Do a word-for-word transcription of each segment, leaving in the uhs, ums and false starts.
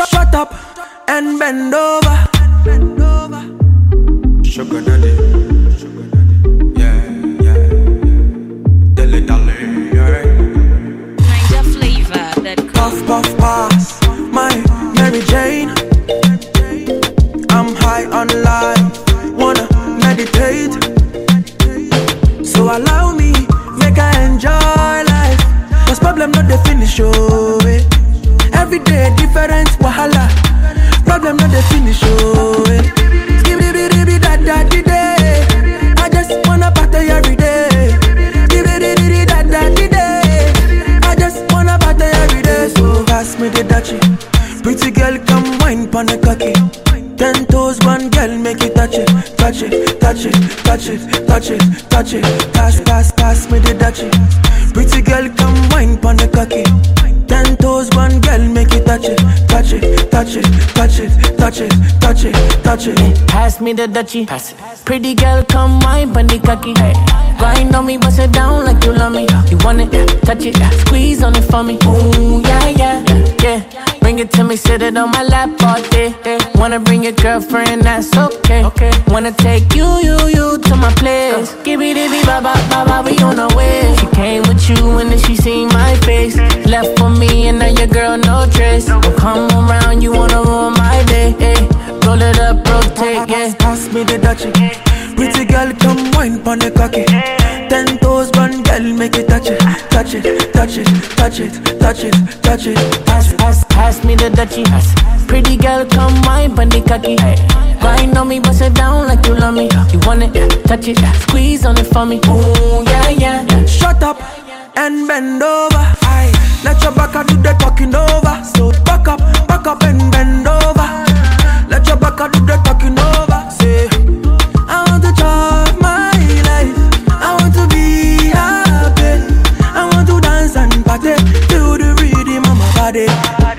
shut up and bend over. Sugar daddy, sugar daddy, yeah, yeah, dilly dally, yeah. Niger flavor that Puff puff pass, my Mary Jane. I'm high on life, wanna meditate. So allow me, make I enjoy life. Cause problem not the finish, oh eh. Every day different wahala. Problem not the finish, oh eh. Skibidi da da di day. I just wanna party every day. Skibidi da da di day. I just wanna party every day. So pass me the dachi. Pretty girl come wine pon the cocky. Ten toes, one girl, make it touch it, touch it, touch it, touch it, touch it, touch it. Pass, pass, pass me the dachi. Pretty girl, come wine pon the cocky. Ten toes, one girl, make it touch it, touch it, touch it, touch it, touch it, touch it, touch it. Pass me the Dutchie. Pass it. Pretty girl, come wine pon the cocky. Grind on me, bust it down like you love me. You want it, touch it, squeeze on it for me. Ooh, yeah, yeah, yeah. Bring it to me, sit it on my lap all day. Wanna bring your girlfriend, that's okay. okay. Wanna take you, you, you to my place. Give me the ba ba ba ba, we on our way. She came with you and then she seen my face. Left for me and now your girl no trace. Don't come around, you wanna ruin my day. Hey. Roll it up, rotate, yeah. Pass me the dachi. Pretty girl, come wine pon the cocky. Ten toes, one girl, make it touch it, touch it, touch it, touch it, touch it, touch it. Pass, pass, pass me the Dutchie. Pretty girl, come wine pon the cocky. Grind on me, bust it down like you love me. You want it, touch it, squeeze on it for me. Ooh, yeah, yeah, yeah. Shut up and bend over. Aye. Let your back do the talking over. So back up, back up and bend over. Let your back do the talking over. Say, I want to chop my life. I want to be happy. I want to dance and party to the rhythm of my body.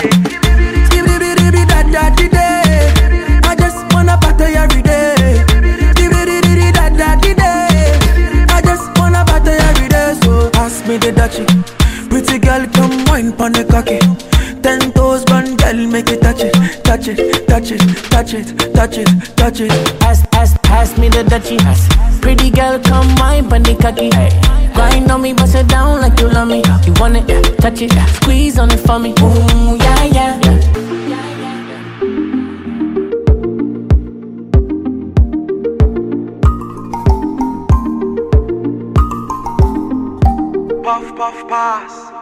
Skibidi da da di day. I just wanna party every day. Skibidi da da di day. I just wanna party every day. So pass me the dachi. Pretty girl, come wine pon the cocky. Ten toes, one girl, make it touch it, touch it, touch it, touch it, touch it, touch it. Pass, pass, pass me the Dutchie. Pretty girl, come wine pon the cocky. Grind on me, bust it down like you love me. You want it, touch it, squeeze on it for me. Ooh, yeah, yeah, yeah. Puff, puff, pass.